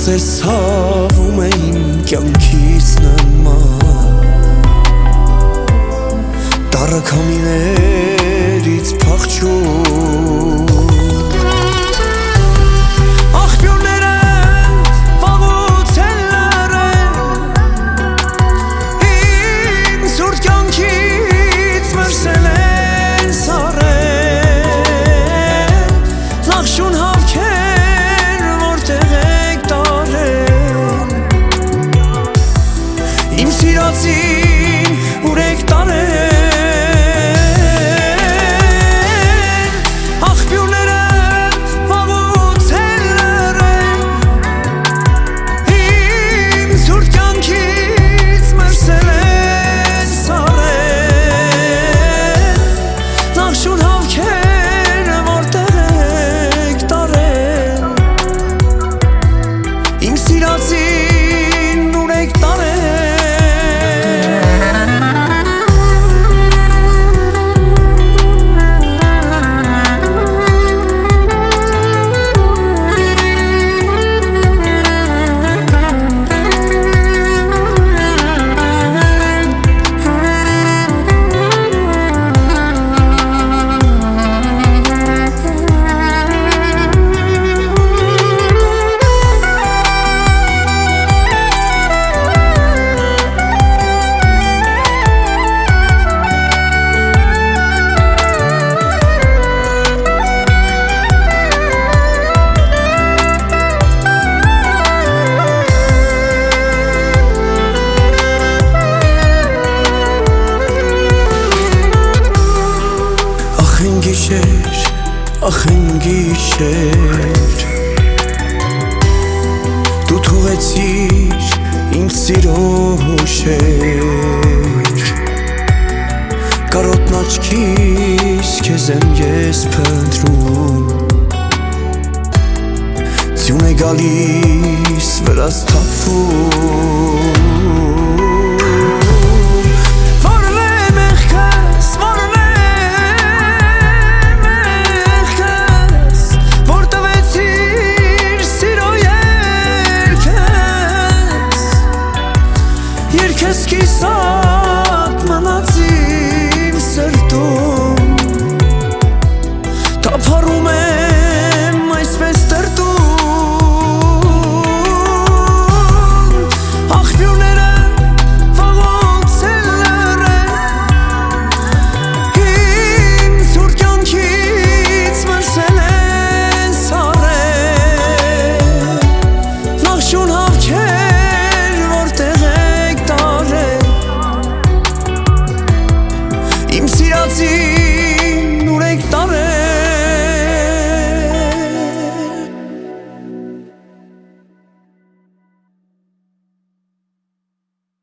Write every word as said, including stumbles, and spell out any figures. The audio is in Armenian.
կարծես հավում է իմ կյանքից նման Դառը քամիներից փախչում ուրեք տարեն աղբյուրները վաղուց են լռեն իմ սուրբ կյանքից մրսել են սառեն նախշուն հավքերը որտեղ եք տարեն իմ սիրածին ուրեք տարեն Ախ են գիշեր Դու թողեցիր իմ սիրո հուշեր Կարոտն աչքիս քեզ եմ ես փնտրում Ձյուն է գալիս վրաս թափվում